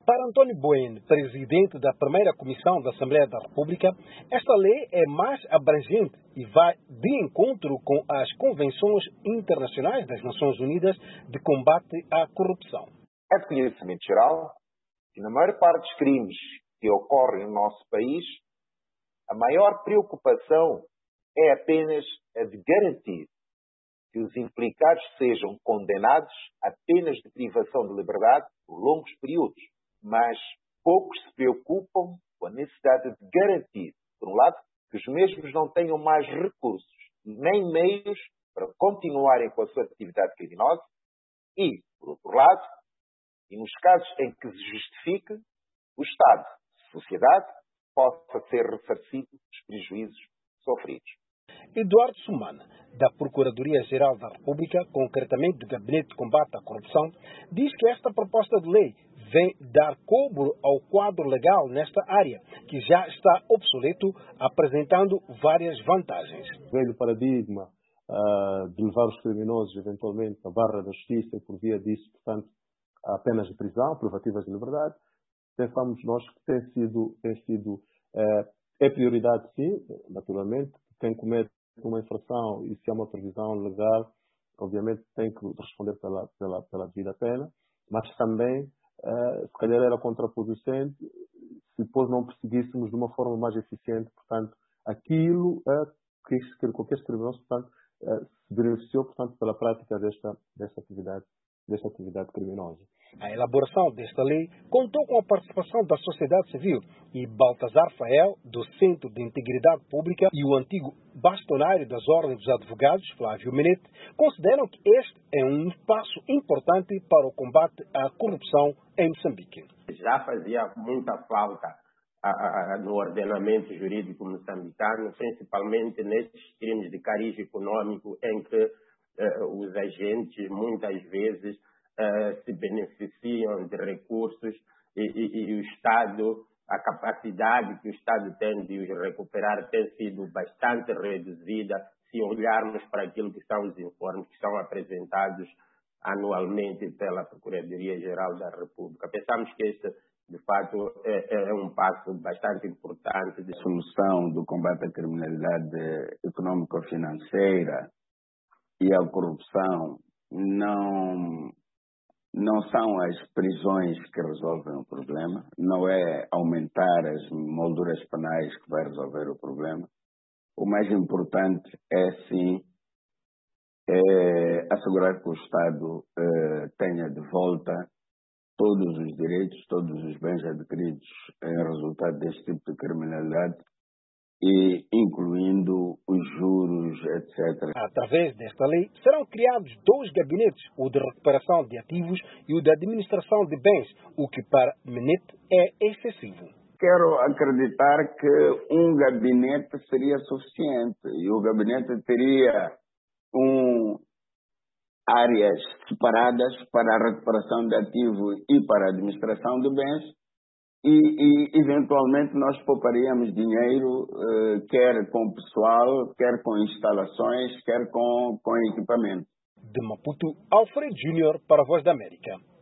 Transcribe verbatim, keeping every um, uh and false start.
Para António Bueno, presidente da primeira Comissão da Assembleia da República, esta lei é mais abrangente e vai de encontro com as convenções internacionais das Nações Unidas de combate à corrupção. É de conhecimento geral que na maior parte dos crimes que ocorrem no nosso país, a maior preocupação é apenas a de garantir que os implicados sejam condenados a penas de privação de liberdade por longos períodos, mas poucos se preocupam com a necessidade de garantir, por um lado, que os mesmos não tenham mais recursos nem meios para continuarem com a sua atividade criminosa e, por outro lado, e nos casos em que se justifique, o Estado, a sociedade, possa ser ressarcido dos prejuízos sofridos. Eduardo Sumana, da Procuradoria-Geral da República, concretamente do Gabinete de Combate à Corrupção, diz que esta proposta de lei vem dar cobro ao quadro legal nesta área, que já está obsoleto, apresentando várias vantagens. O velho paradigma uh, de levar os criminosos, eventualmente, à barra da justiça e, por via disso, portanto, a penas de prisão, privativas de liberdade, pensamos nós que tem sido, tem sido uh, é prioridade, sim, naturalmente. Quem comete uma infração e se há uma previsão legal, obviamente tem que responder pela, pela, pela devida pena, mas também, uh, se calhar era contraproducente se depois não perseguíssemos de uma forma mais eficiente, portanto, aquilo uh, que, que qualquer criminoso, portanto, uh, se beneficiou, portanto, pela prática desta, desta atividade, desta atividade criminosa. A elaboração desta lei contou com a participação da sociedade civil e Baltazar Fael, do Centro de Integridade Pública, e o antigo bastonário das Ordens dos Advogados, Flávio Menete, consideram que este é um passo importante para o combate à corrupção em Moçambique. Já fazia muita falta a, a, a, no ordenamento jurídico moçambicano, principalmente nesses crimes de cariz econômico em que eh, os agentes muitas vezes Uh, se beneficiam de recursos e, e, e o Estado, a capacidade que o Estado tem de os recuperar tem sido bastante reduzida se olharmos para aquilo que são os informes que são apresentados anualmente pela Procuradoria-Geral da República. Pensamos que este, de fato, é, é um passo bastante importante de solução do combate à criminalidade econômico-financeira e à corrupção. Não Não são as prisões que resolvem o problema, não é aumentar as molduras penais que vai resolver o problema. O mais importante é, sim, é assegurar que o Estado é, tenha de volta todos os direitos, todos os bens adquiridos em resultado deste tipo de criminalidade, e incluindo os juros, etcétera. Através desta lei, serão criados dois gabinetes, o de recuperação de ativos e o de administração de bens, o que para Menete é excessivo. Quero acreditar que um gabinete seria suficiente e o gabinete teria um, áreas separadas para a recuperação de ativos e para a administração de bens. E, e, eventualmente, nós pouparíamos dinheiro, eh, quer com pessoal, quer com instalações, quer com, com equipamento. De Maputo, Alfredo Júnior para a Voz da América.